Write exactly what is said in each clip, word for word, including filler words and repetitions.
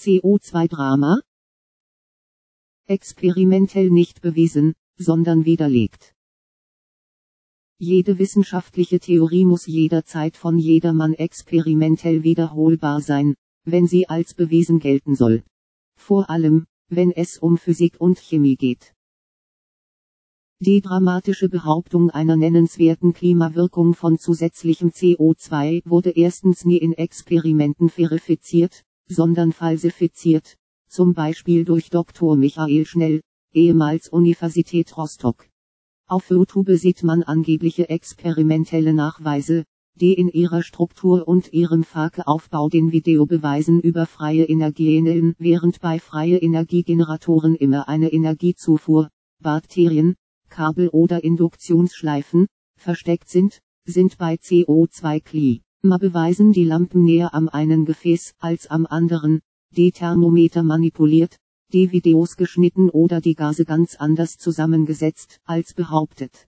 C O zwei Drama? Experimentell nicht bewiesen, sondern widerlegt. Jede wissenschaftliche Theorie muss jederzeit von jedermann experimentell wiederholbar sein, wenn sie als bewiesen gelten soll. Vor allem, wenn es um Physik und Chemie geht. Die dramatische Behauptung einer nennenswerten Klimawirkung von zusätzlichem C O zwei wurde erstens nie in Experimenten verifiziert, sondern falsifiziert, zum Beispiel durch Doktor Michael Schnell, ehemals Universität Rostock. Auf YouTube sieht man angebliche experimentelle Nachweise, die in ihrer Struktur und ihrem Fake-Aufbau den Videobeweisen über freie Energie ähneln, während bei freie Energiegeneratoren immer eine Energiezufuhr, Bakterien, Kabel oder Induktionsschleifen, versteckt sind, sind bei C O zwei Klimabeweisen die Lampen näher am einen Gefäß als am anderen, die Thermometer manipuliert, die Videos geschnitten oder die Gase ganz anders zusammengesetzt, als behauptet.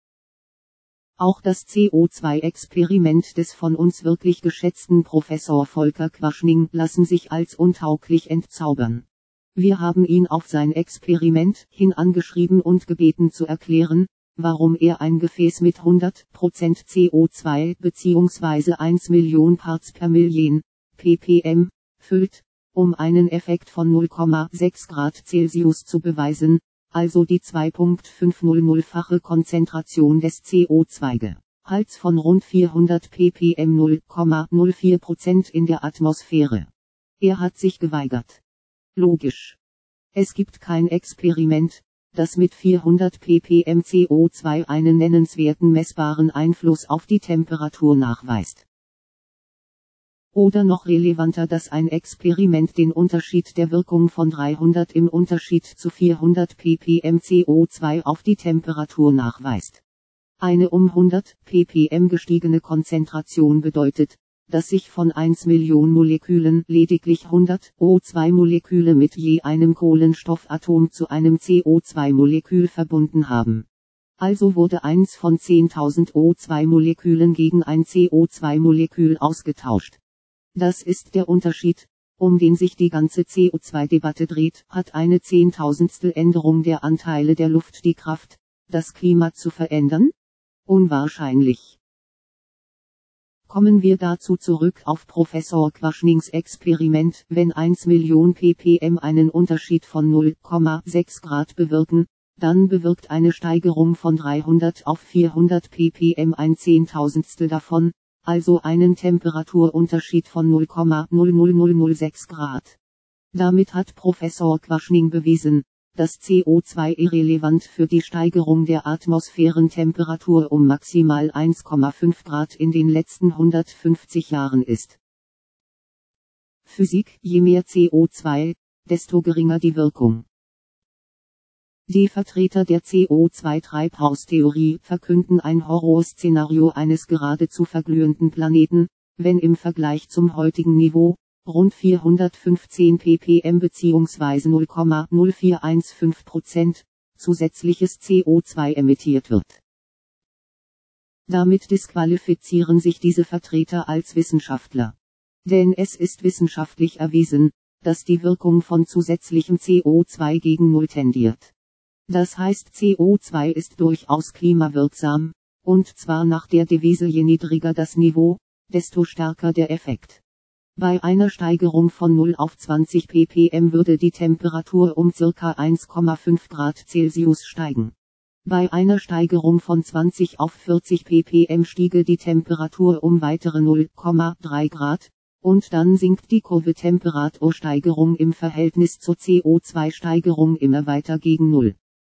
Auch das C O zwei Experiment des von uns wirklich geschätzten Professor Volker Quaschning lassen sich als untauglich entzaubern. Wir haben ihn auf sein Experiment hin angeschrieben und gebeten zu erklären, warum er ein Gefäß mit hundert Prozent C O zwei bzw. eine Million Parts per Million, ppm, füllt, um einen Effekt von null Komma sechs Grad Celsius zu beweisen, also die zwei Komma fünfhundertfache Konzentration des C O zwei Gehalts von rund vierhundert ppm null Komma null vier Prozent in der Atmosphäre. Er hat sich geweigert. Logisch. Es gibt kein Experiment, das mit vierhundert ppm C O zwei einen nennenswerten messbaren Einfluss auf die Temperatur nachweist. Oder noch relevanter, dass ein Experiment den Unterschied der Wirkung von dreihundert im Unterschied zu vierhundert ppm C O zwei auf die Temperatur nachweist. Eine um hundert ppm gestiegene Konzentration bedeutet, dass sich von einer Million Molekülen lediglich hundert O zwei Moleküle mit je einem Kohlenstoffatom zu einem C O zwei Molekül verbunden haben. Also wurde eins von zehntausend O zwei Molekülen gegen ein C O zwei Molekül ausgetauscht. Das ist der Unterschied, um den sich die ganze C O zwei Debatte dreht. Hat eine zehntausendstel Änderung der Anteile der Luft die Kraft, das Klima zu verändern? Unwahrscheinlich. Kommen wir dazu zurück auf Professor Quaschnings Experiment. Wenn eine Million ppm einen Unterschied von null Komma sechs Grad bewirken, dann bewirkt eine Steigerung von dreihundert auf vierhundert ppm ein Zehntausendstel davon, also einen Temperaturunterschied von null Komma null null null null sechs Grad. Damit hat Professor Quaschning bewiesen, dass C O zwei irrelevant für die Steigerung der Atmosphärentemperatur um maximal eins Komma fünf Grad in den letzten hundertfünfzig Jahren ist. Physik: Je mehr C O zwei, desto geringer die Wirkung. Die Vertreter der C O zwei Treibhaustheorie verkünden ein Horrorszenario eines geradezu verglühenden Planeten, wenn im Vergleich zum heutigen Niveau, rund vierhundertfünfzehn ppm bzw. null Komma null vier eins fünf Prozent, zusätzliches C O zwei emittiert wird. Damit disqualifizieren sich diese Vertreter als Wissenschaftler. Denn es ist wissenschaftlich erwiesen, dass die Wirkung von zusätzlichem C O zwei gegen Null tendiert. Das heißt, C O zwei ist durchaus klimawirksam, und zwar nach der Devise: je niedriger das Niveau, desto stärker der Effekt. Bei einer Steigerung von null auf zwanzig ppm würde die Temperatur um ca. eins Komma fünf Grad Celsius steigen. Bei einer Steigerung von zwanzig auf vierzig ppm stiege die Temperatur um weitere null Komma drei Grad, und dann sinkt die Kurve Temperatursteigerung im Verhältnis zur C O zwei Steigerung immer weiter gegen Null.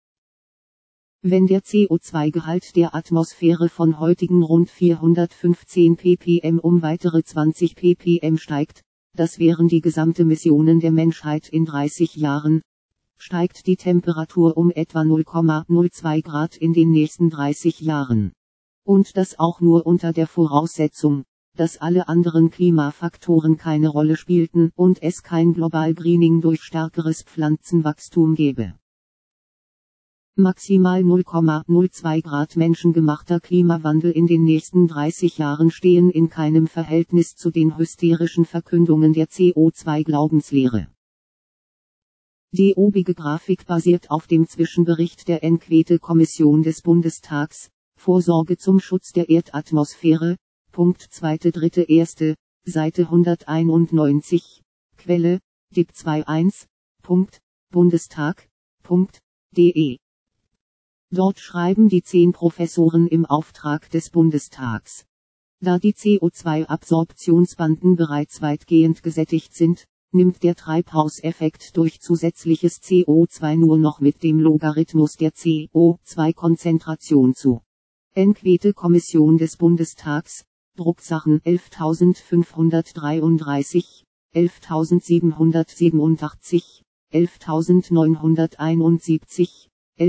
Wenn der C O zwei Gehalt der Atmosphäre von heutigen rund vierhundertfünfzehn ppm um weitere zwanzig ppm steigt, das wären die gesamte Missionen der Menschheit in dreißig Jahren, steigt die Temperatur um etwa null Komma null zwei Grad in den nächsten dreißig Jahren. Und das auch nur unter der Voraussetzung, dass alle anderen Klimafaktoren keine Rolle spielten und es kein Global Greening durch stärkeres Pflanzenwachstum gäbe. Maximal null Komma null zwei Grad menschengemachter Klimawandel in den nächsten dreißig Jahren stehen in keinem Verhältnis zu den hysterischen Verkündungen der C O zwei Glaubenslehre. Die obige Grafik basiert auf dem Zwischenbericht der Enquete-Kommission des Bundestags, Vorsorge zum Schutz der Erdatmosphäre, Punkt zweite dritte erste, Seite hunderteinundneunzig, Quelle, D I P einundzwanzig, Punkt, Bundestag, Punkt, de. Dort schreiben die zehn Professoren im Auftrag des Bundestags. Da die C O zwei Absorptionsbanden bereits weitgehend gesättigt sind, nimmt der Treibhauseffekt durch zusätzliches C O zwei nur noch mit dem Logarithmus der C O zwei Konzentration zu. Enquete-Kommission des Bundestags, Drucksachen elftausendfünfhundertdreiunddreißig, elftausendsiebenhundertsiebenundachtzig, elftausendneunhunderteinundsiebzig,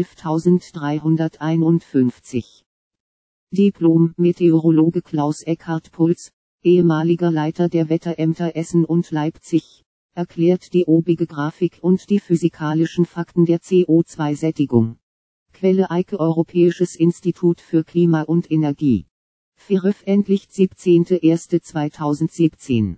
elftausenddreihunderteinundfünfzig. Diplom-Meteorologe Klaus Eckhard Puls, ehemaliger Leiter der Wetterämter Essen und Leipzig, erklärt die obige Grafik und die physikalischen Fakten der C O zwei Sättigung. Quelle Eike Europäisches Institut für Klima und Energie. Veröffentlicht siebzehnter erster zweitausendsiebzehn.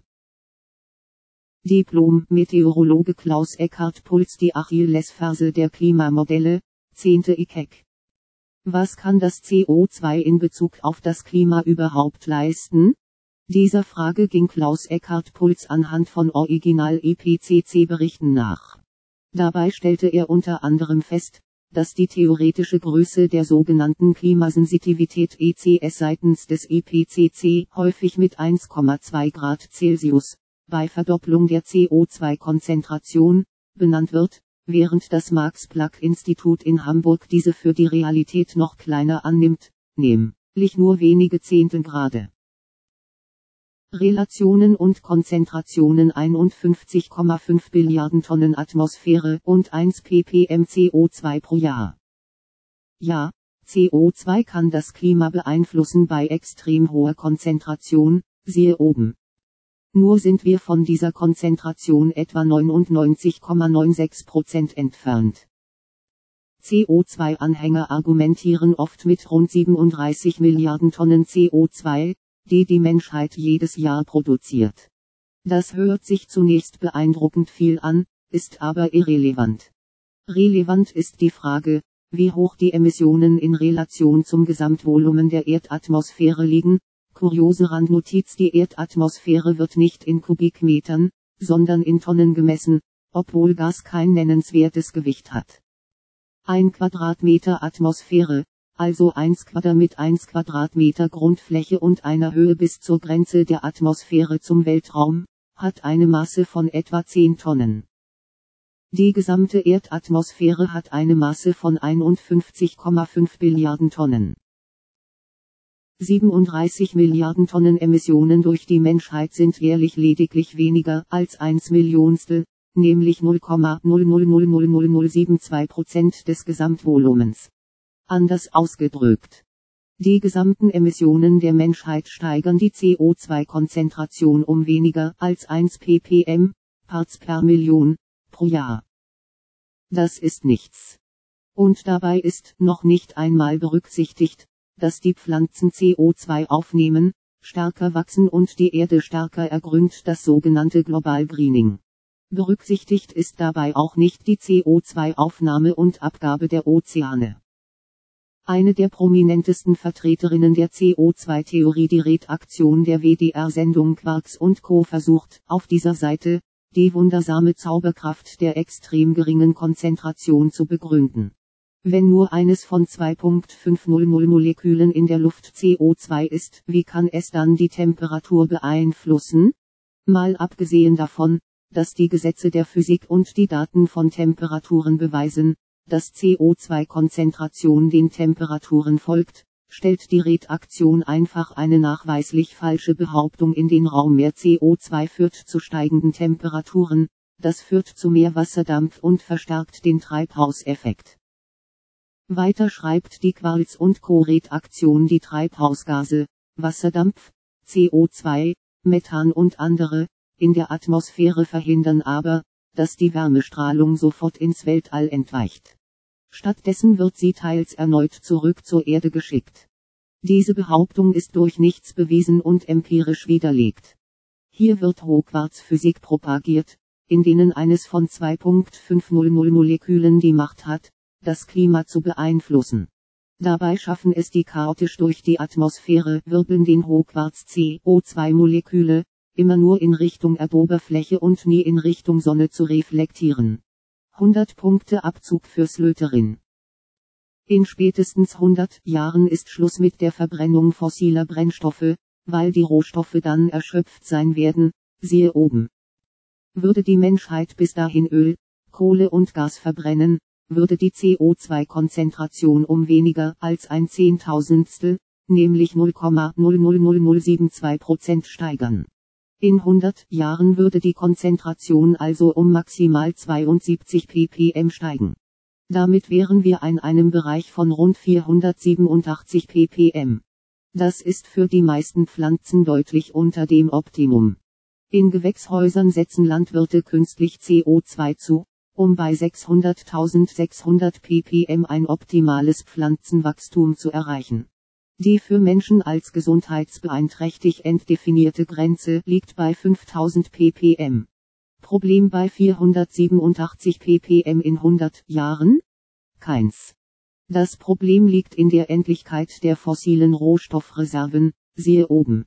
Diplom-Meteorologe Klaus Eckhard Puls, die Achillesferse der Klimamodelle, zehnter I K E C. Was kann das C O zwei in Bezug auf das Klima überhaupt leisten? Dieser Frage ging Klaus Eckhard Puls anhand von Original-I P C C-Berichten nach. Dabei stellte er unter anderem fest, dass die theoretische Größe der sogenannten Klimasensitivität E C S seitens des I P C C häufig mit eins Komma zwei Grad Celsius, bei Verdopplung der C O zwei Konzentration, benannt wird, während das Max-Planck-Institut in Hamburg diese für die Realität noch kleiner annimmt, nämlich nur wenige Zehntel Grade. Relationen und Konzentrationen: einundfünfzig Komma fünf Billiarden Tonnen Atmosphäre und eins ppm C O zwei pro Jahr. Ja, C O zwei kann das Klima beeinflussen bei extrem hoher Konzentration, siehe oben. Nur sind wir von dieser Konzentration etwa neunundneunzig Komma sechsundneunzig Prozent entfernt. C O zwei Anhänger argumentieren oft mit rund siebenunddreißig Milliarden Tonnen C O zwei, die die Menschheit jedes Jahr produziert. Das hört sich zunächst beeindruckend viel an, ist aber irrelevant. Relevant ist die Frage, wie hoch die Emissionen in Relation zum Gesamtvolumen der Erdatmosphäre liegen. Kuriose Randnotiz: Die Erdatmosphäre wird nicht in Kubikmetern, sondern in Tonnen gemessen, obwohl Gas kein nennenswertes Gewicht hat. Ein Quadratmeter Atmosphäre, also eins Quadrat mit eins Quadratmeter Grundfläche und einer Höhe bis zur Grenze der Atmosphäre zum Weltraum, hat eine Masse von etwa zehn Tonnen. Die gesamte Erdatmosphäre hat eine Masse von einundfünfzig Komma fünf Billiarden Tonnen. siebenunddreißig Milliarden Tonnen Emissionen durch die Menschheit sind jährlich lediglich weniger als eins Millionstel, nämlich null Komma null null null null null null sieben zwei Prozent des Gesamtvolumens. Anders ausgedrückt: die gesamten Emissionen der Menschheit steigern die C O zwei Konzentration um weniger als eins ppm, Parts per Million, pro Jahr. Das ist nichts. Und dabei ist noch nicht einmal berücksichtigt, dass die Pflanzen C O zwei aufnehmen, stärker wachsen und die Erde stärker ergrünt, das sogenannte Global Greening. Berücksichtigt ist dabei auch nicht die C O zwei Aufnahme und Abgabe der Ozeane. Eine der prominentesten Vertreterinnen der C O zwei Theorie, die Redaktion der W D R-Sendung Quarks und Co. versucht, auf dieser Seite, die wundersame Zauberkraft der extrem geringen Konzentration zu begründen. Wenn nur eines von zwei Komma fünfhundert Molekülen in der Luft C O zwei ist, wie kann es dann die Temperatur beeinflussen? Mal abgesehen davon, dass die Gesetze der Physik und die Daten von Temperaturen beweisen, dass C O zwei Konzentration den Temperaturen folgt, stellt die Redaktion einfach eine nachweislich falsche Behauptung in den Raum. Mehr C O zwei führt zu steigenden Temperaturen, das führt zu mehr Wasserdampf und verstärkt den Treibhauseffekt. Weiter schreibt die Quarks und Co. Redaktion: die Treibhausgase, Wasserdampf, C O zwei, Methan und andere, in der Atmosphäre verhindern aber, dass die Wärmestrahlung sofort ins Weltall entweicht. Stattdessen wird sie teils erneut zurück zur Erde geschickt. Diese Behauptung ist durch nichts bewiesen und empirisch widerlegt. Hier wird Hochquarzphysik propagiert, in denen eines von zwei Komma fünfhundert Molekülen die Macht hat, das Klima zu beeinflussen. Dabei schaffen es die chaotisch durch die Atmosphäre wirbelnden Hochquarz-C O zwei Moleküle, immer nur in Richtung Erdoberfläche und nie in Richtung Sonne zu reflektieren. hundert Punkte Abzug für Slöterin. In spätestens hundert Jahren ist Schluss mit der Verbrennung fossiler Brennstoffe, weil die Rohstoffe dann erschöpft sein werden, siehe oben. Würde die Menschheit bis dahin Öl, Kohle und Gas verbrennen, würde die C O zwei Konzentration um weniger als ein Zehntausendstel, nämlich null Komma null null null null sieben zwei Prozent steigern. In hundert Jahren würde die Konzentration also um maximal zweiundsiebzig ppm steigen. Damit wären wir in einem Bereich von rund vierhundertsiebenundachtzig ppm. Das ist für die meisten Pflanzen deutlich unter dem Optimum. In Gewächshäusern setzen Landwirte künstlich C O zwei zu, um bei sechshunderttausendsechshundert ppm ein optimales Pflanzenwachstum zu erreichen. Die für Menschen als gesundheitsbeeinträchtigt definierte Grenze liegt bei fünftausend ppm. Problem bei vierhundertsiebenundachtzig ppm in hundert Jahren? Keins. Das Problem liegt in der Endlichkeit der fossilen Rohstoffreserven, siehe oben.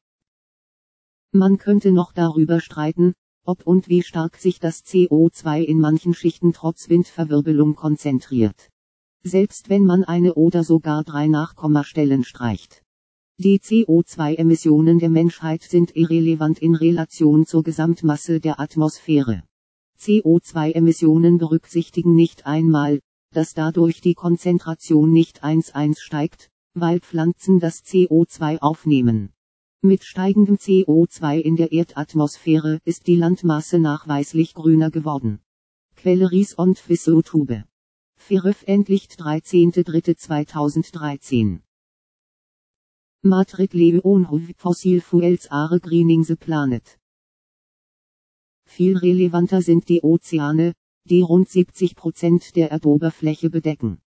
Man könnte noch darüber streiten, ob und wie stark sich das C O zwei in manchen Schichten trotz Windverwirbelung konzentriert. Selbst wenn man eine oder sogar drei Nachkommastellen streicht. Die C O zwei Emissionen der Menschheit sind irrelevant in Relation zur Gesamtmasse der Atmosphäre. C O zwei Emissionen berücksichtigen nicht einmal, dass dadurch die Konzentration nicht eins zu eins steigt, weil Pflanzen das C O zwei aufnehmen. Mit steigendem C O zwei in der Erdatmosphäre ist die Landmasse nachweislich grüner geworden. Quelle Ries und Fis YouTube. Veröffentlicht dreizehnter dritter zweitausenddreizehn. Madrid Leon Fossil Fuels are greening the planet. Viel relevanter sind die Ozeane, die rund siebzig Prozent der Erdoberfläche bedecken.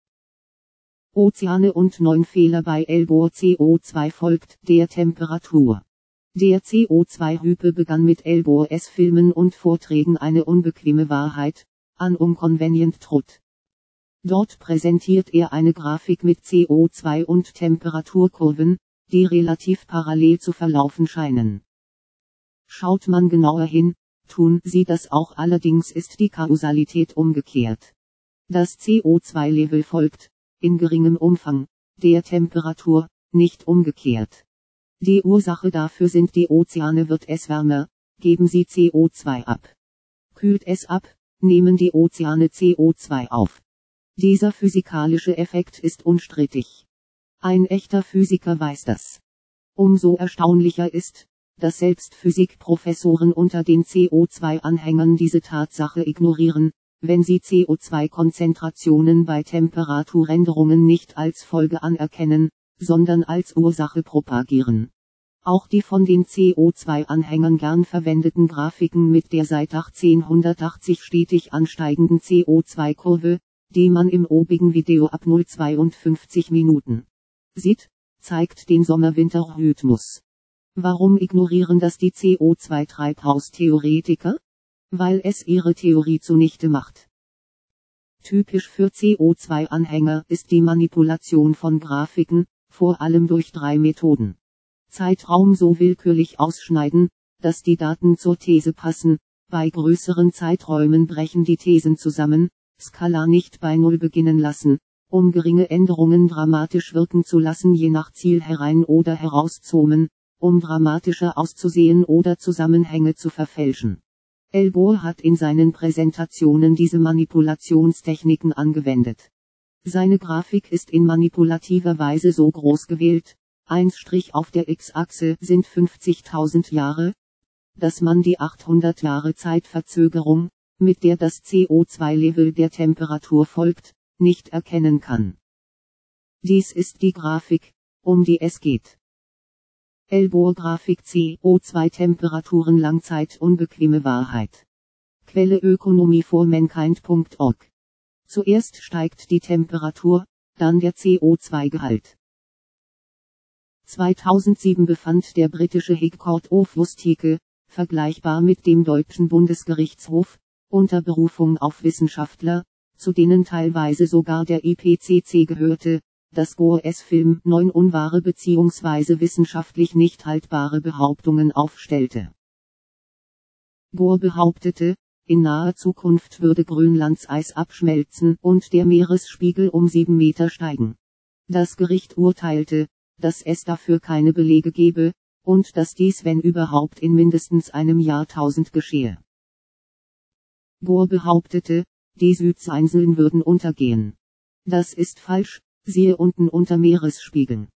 Ozeane und neun Fehler bei Elbor C O zwei folgt der Temperatur. Der C O zwei Hype begann mit Elbor S Filmen und Vorträgen eine unbequeme Wahrheit, an Unconvenient Truth. Dort präsentiert er eine Grafik mit C O zwei und Temperaturkurven, die relativ parallel zu verlaufen scheinen. Schaut man genauer hin, tun sie das auch, allerdings ist die Kausalität umgekehrt. Das C O zwei Level folgt, in geringem Umfang, der Temperatur, nicht umgekehrt. Die Ursache dafür sind die Ozeane, wird es wärmer, geben sie C O zwei ab. Kühlt es ab, nehmen die Ozeane C O zwei auf. Dieser physikalische Effekt ist unstrittig. Ein echter Physiker weiß das. Umso erstaunlicher ist, dass selbst Physikprofessoren unter den C O zwei Anhängern diese Tatsache ignorieren, wenn sie C O zwei Konzentrationen bei Temperaturänderungen nicht als Folge anerkennen, sondern als Ursache propagieren. Auch die von den C O zwei Anhängern gern verwendeten Grafiken mit der seit achtzehnhundertachtzig stetig ansteigenden C O zwei Kurve, die man im obigen Video ab null Komma zweiundfünfzig Minuten sieht, zeigt den Sommer-Winter-Rhythmus. Warum ignorieren das die C O zwei Treibhaustheoretiker? Weil es ihre Theorie zunichte macht. Typisch für C O zwei Anhänger ist die Manipulation von Grafiken, vor allem durch drei Methoden. Zeitraum so willkürlich ausschneiden, dass die Daten zur These passen, bei größeren Zeiträumen brechen die Thesen zusammen, Skala nicht bei Null beginnen lassen, um geringe Änderungen dramatisch wirken zu lassen, je nach Ziel herein oder herauszoomen, um dramatischer auszusehen oder Zusammenhänge zu verfälschen. Elbor hat in seinen Präsentationen diese Manipulationstechniken angewendet. Seine Grafik ist in manipulativer Weise so groß gewählt, ein Strich auf der X-Achse sind fünfzigtausend Jahre, dass man die achthundert Jahre Zeitverzögerung, mit der das C O zwei Level der Temperatur folgt, nicht erkennen kann. Dies ist die Grafik, um die es geht. Elbor-Grafik C O zwei Temperaturen Langzeit unbequeme Wahrheit. Quelle Ökonomie for Mankind punkt org Zuerst steigt die Temperatur, dann der C O zwei Gehalt. zweitausendsieben befand der britische High Court of Justice, vergleichbar mit dem deutschen Bundesgerichtshof, unter Berufung auf Wissenschaftler, zu denen teilweise sogar der I P C C gehörte, dass Gores Film neun unwahre bzw. wissenschaftlich nicht haltbare Behauptungen aufstellte. Gore behauptete, in naher Zukunft würde Grönlands Eis abschmelzen und der Meeresspiegel um sieben Meter steigen. Das Gericht urteilte, dass es dafür keine Belege gebe, und dass dies wenn überhaupt in mindestens einem Jahrtausend geschehe. Gore behauptete, die Südinseln würden untergehen. Das ist falsch, siehe unten unter Meeresspiegel.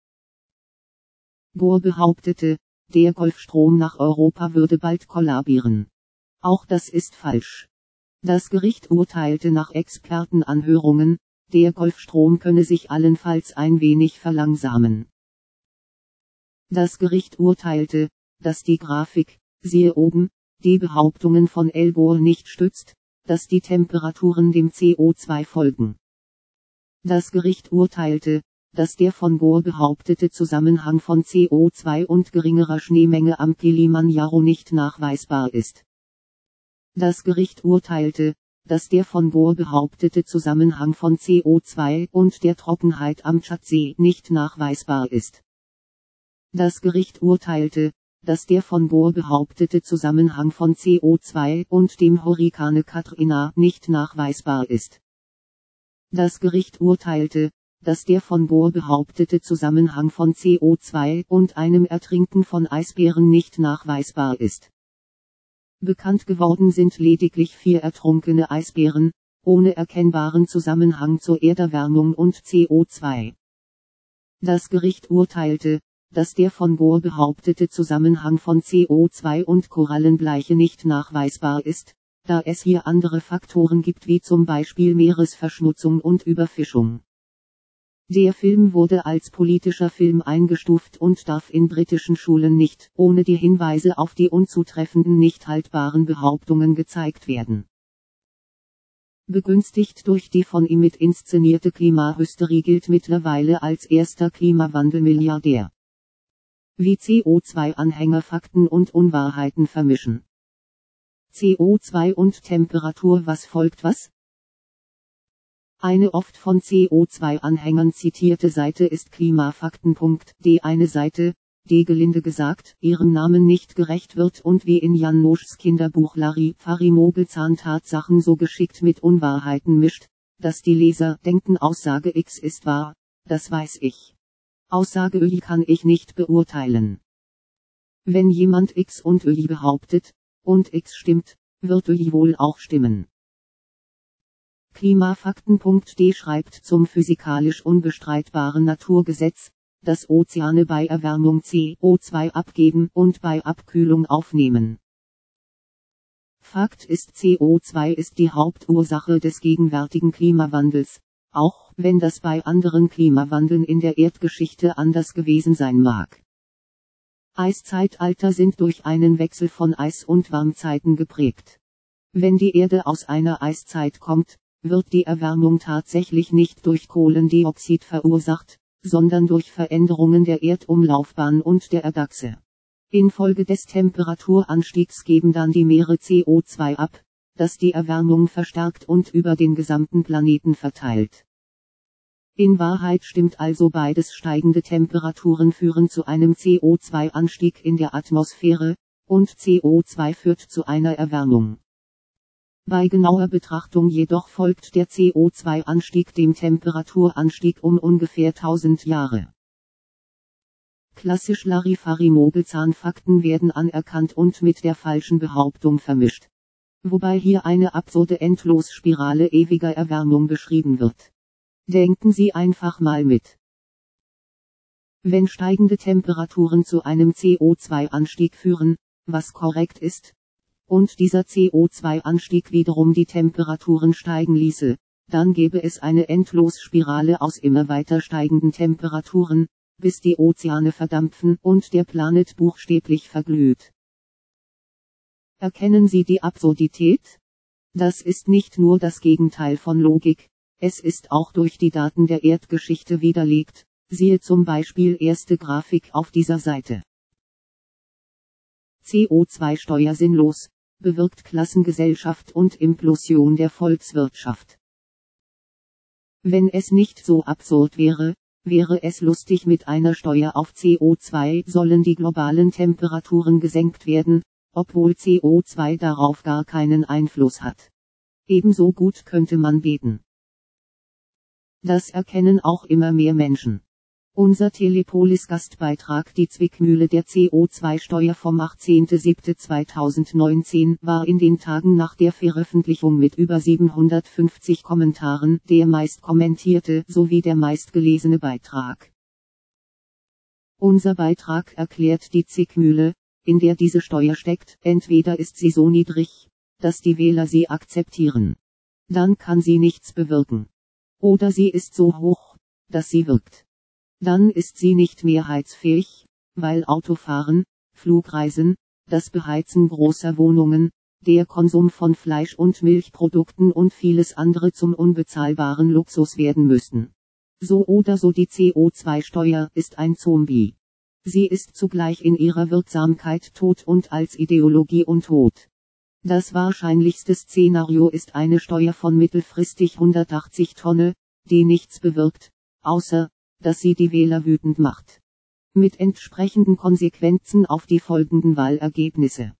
Gore behauptete, der Golfstrom nach Europa würde bald kollabieren. Auch das ist falsch. Das Gericht urteilte nach Expertenanhörungen, der Golfstrom könne sich allenfalls ein wenig verlangsamen. Das Gericht urteilte, dass die Grafik, siehe oben, die Behauptungen von Al Gore nicht stützt, dass die Temperaturen dem C O zwei folgen. Das Gericht urteilte, dass der von Gore behauptete Zusammenhang von C O zwei und geringerer Schneemenge am Kilimanjaro nicht nachweisbar ist. Das Gericht urteilte, dass der von Gore behauptete Zusammenhang von C O zwei und der Trockenheit am Tschadsee nicht nachweisbar ist. Das Gericht urteilte, dass der von Gore behauptete Zusammenhang von C O zwei und dem Hurrikane Katrina nicht nachweisbar ist. Das Gericht urteilte, dass der von Gore behauptete Zusammenhang von C O zwei und einem Ertrinken von Eisbären nicht nachweisbar ist. Bekannt geworden sind lediglich vier ertrunkene Eisbären, ohne erkennbaren Zusammenhang zur Erderwärmung und C O zwei. Das Gericht urteilte, dass der von Gore behauptete Zusammenhang von C O zwei und Korallenbleiche nicht nachweisbar ist, da es hier andere Faktoren gibt wie zum Beispiel Meeresverschmutzung und Überfischung. Der Film wurde als politischer Film eingestuft und darf in britischen Schulen nicht, ohne die Hinweise auf die unzutreffenden nicht haltbaren Behauptungen gezeigt werden. Begünstigt durch die von ihm mit inszenierte Klimahysterie gilt mittlerweile als erster Klimawandel-Milliardär. Wie C O zwei Anhänger Fakten und Unwahrheiten vermischen. C O zwei und Temperatur. Was folgt was? Eine oft von C O zwei Anhängern zitierte Seite ist klimafakten punkt de, eine Seite, die gelinde gesagt, ihrem Namen nicht gerecht wird und wie in Jan Noschs Kinderbuch Larifari Mogelzahn Tatsachen so geschickt mit Unwahrheiten mischt, dass die Leser denken Aussage X ist wahr, das weiß ich. Aussage Y kann ich nicht beurteilen. Wenn jemand X und Y behauptet, und X stimmt, wird Y wohl auch stimmen. klimafakten punkt de schreibt zum physikalisch unbestreitbaren Naturgesetz, dass Ozeane bei Erwärmung C O zwei abgeben und bei Abkühlung aufnehmen. Fakt ist, C O zwei ist die Hauptursache des gegenwärtigen Klimawandels, auch wenn das bei anderen Klimawandeln in der Erdgeschichte anders gewesen sein mag. Eiszeitalter sind durch einen Wechsel von Eis- und Warmzeiten geprägt. Wenn die Erde aus einer Eiszeit kommt, wird die Erwärmung tatsächlich nicht durch Kohlendioxid verursacht, sondern durch Veränderungen der Erdumlaufbahn und der Erdachse. Infolge des Temperaturanstiegs geben dann die Meere C O zwei ab, das die Erwärmung verstärkt und über den gesamten Planeten verteilt. In Wahrheit stimmt also beides: steigende Temperaturen führen zu einem C O zwei Anstieg in der Atmosphäre, und C O zwei führt zu einer Erwärmung. Bei genauer Betrachtung jedoch folgt der C O zwei Anstieg dem Temperaturanstieg um ungefähr tausend Jahre. Klassisch Larifari-Mogelzahn-Fakten werden anerkannt und mit der falschen Behauptung vermischt. Wobei hier eine absurde Endlosspirale ewiger Erwärmung beschrieben wird. Denken Sie einfach mal mit. Wenn steigende Temperaturen zu einem C O zwei Anstieg führen, was korrekt ist, und dieser C O zwei Anstieg wiederum die Temperaturen steigen ließe, dann gäbe es eine Endlosspirale aus immer weiter steigenden Temperaturen, bis die Ozeane verdampfen und der Planet buchstäblich verglüht. Erkennen Sie die Absurdität? Das ist nicht nur das Gegenteil von Logik, Es ist auch durch die Daten der Erdgeschichte widerlegt, siehe zum Beispiel erste Grafik auf dieser Seite. C O zwei Steuer sinnlos, bewirkt Klassengesellschaft und Implosion der Volkswirtschaft. Wenn es nicht so absurd wäre, wäre es lustig. Mit einer Steuer auf C O zwei sollen die globalen Temperaturen gesenkt werden, obwohl C O zwei darauf gar keinen Einfluss hat. Ebenso gut könnte man beten. Das erkennen auch immer mehr Menschen. Unser Telepolis-Gastbeitrag Die Zwickmühle der C O zwei Steuer vom achtzehnten siebten zweitausendneunzehn war in den Tagen nach der Veröffentlichung mit über siebenhundertfünfzig Kommentaren der meist kommentierte sowie der meistgelesene Beitrag. Unser Beitrag erklärt die Zwickmühle, in der diese Steuer steckt. Entweder ist sie so niedrig, dass die Wähler sie akzeptieren. Dann kann sie nichts bewirken. Oder sie ist so hoch, dass sie wirkt. Dann ist sie nicht mehrheitsfähig, weil Autofahren, Flugreisen, das Beheizen großer Wohnungen, der Konsum von Fleisch- und Milchprodukten und vieles andere zum unbezahlbaren Luxus werden müssten. So oder so, die C O zwei Steuer ist ein Zombie. Sie ist zugleich in ihrer Wirksamkeit tot und als Ideologie untot. Das wahrscheinlichste Szenario ist eine Steuer von mittelfristig hundertachtzig Tonnen, die nichts bewirkt, außer dass sie die Wähler wütend macht. Mit entsprechenden Konsequenzen auf die folgenden Wahlergebnisse.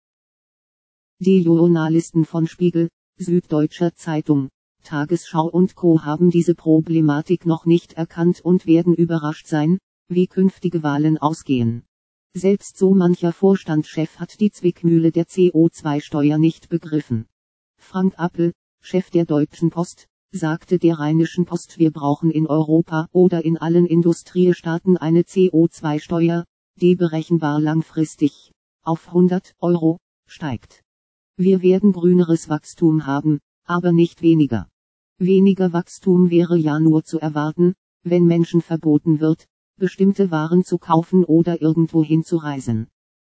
Die Journalisten von Spiegel, Süddeutscher Zeitung, Tagesschau und Co. haben diese Problematik noch nicht erkannt und werden überrascht sein, wie künftige Wahlen ausgehen. Selbst so mancher Vorstandschef hat die Zwickmühle der C O zwei Steuer nicht begriffen. Frank Appel, Chef der Deutschen Post, sagte der Rheinischen Post: Wir brauchen in Europa oder in allen Industriestaaten eine C O zwei Steuer, die berechenbar langfristig auf hundert Euro steigt. Wir werden grüneres Wachstum haben, aber nicht weniger. Weniger Wachstum wäre ja nur zu erwarten, wenn Menschen verboten wird, bestimmte Waren zu kaufen oder irgendwohin zu reisen.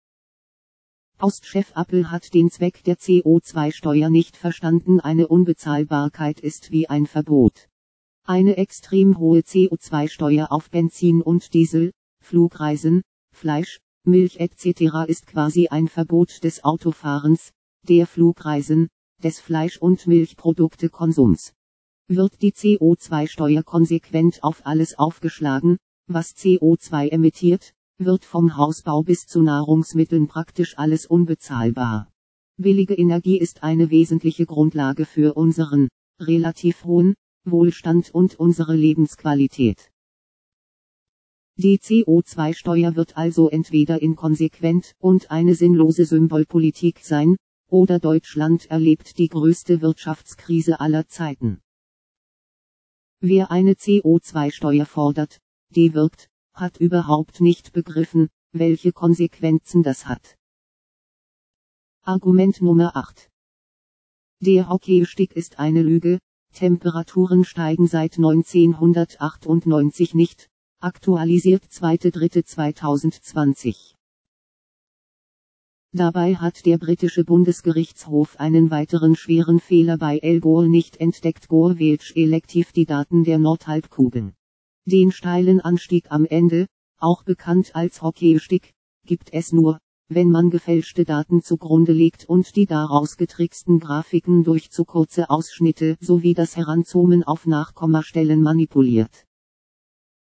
Postchef Appel hat den Zweck der C O zwei Steuer nicht verstanden. Eine Unbezahlbarkeit ist wie ein Verbot. Eine extrem hohe C O zwei Steuer auf Benzin und Diesel, Flugreisen, Fleisch, Milch et cetera ist quasi ein Verbot des Autofahrens, der Flugreisen, des Fleisch- und Milchproduktekonsums. Wird die C O zwei Steuer konsequent auf alles aufgeschlagen, was C O zwei emittiert, wird vom Hausbau bis zu Nahrungsmitteln praktisch alles unbezahlbar. Billige Energie ist eine wesentliche Grundlage für unseren, relativ hohen, Wohlstand und unsere Lebensqualität. Die C O zwei Steuer wird also entweder inkonsequent und eine sinnlose Symbolpolitik sein, oder Deutschland erlebt die größte Wirtschaftskrise aller Zeiten. Wer eine C O zwei Steuer fordert, die wirkt, hat überhaupt nicht begriffen, welche Konsequenzen das hat. Argument Nummer acht. Der Hockeystick ist eine Lüge, Temperaturen steigen seit neunzehnhundertachtundneunzig nicht, aktualisiert zweiter dritter zweitausendzwanzig. Dabei hat der britische Bundesgerichtshof einen weiteren schweren Fehler bei Al Gore nicht entdeckt. Gore wählt elektiv die Daten der Nordhalbkugel. Den steilen Anstieg am Ende, auch bekannt als Hockeystick, gibt es nur, wenn man gefälschte Daten zugrunde legt und die daraus getricksten Grafiken durch zu kurze Ausschnitte sowie das Heranzoomen auf Nachkommastellen manipuliert.